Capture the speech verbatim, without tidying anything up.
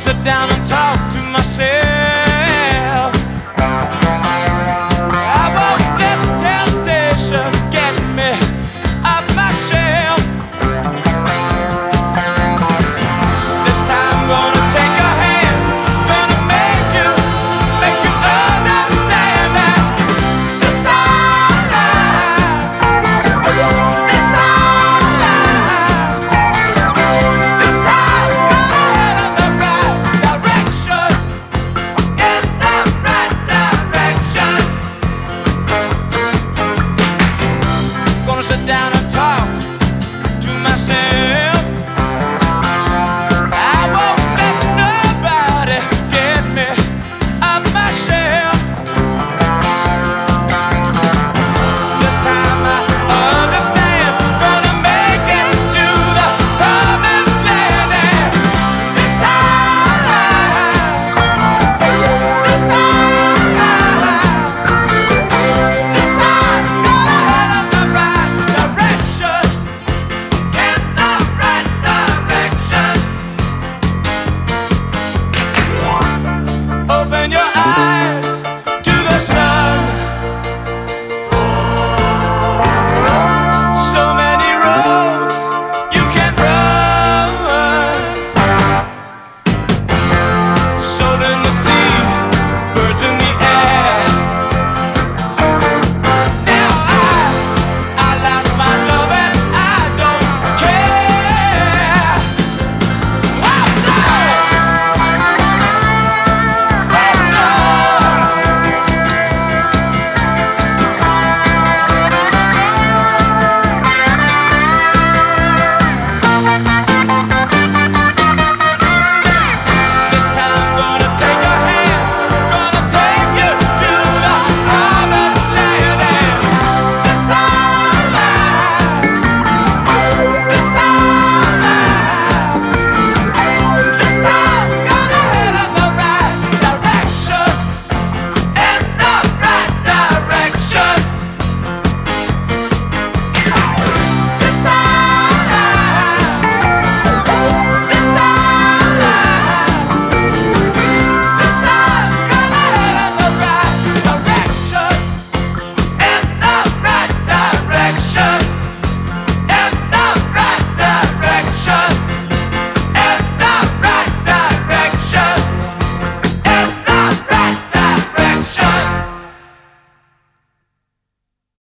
sit down and talk to myself. I won't let temptation get me off my shelf. This time I'm gonna take your hand, gonna make you, make you understand that this time, this time, this time, gonna head in the right direction, in the right direction. Gonna sit down and talk to myself. I won't let nobody get me off my shelf. This time I understand, gonna make it to the promised land. And this time, this time, this time, gonna head in the right direction, in the right direction. Open your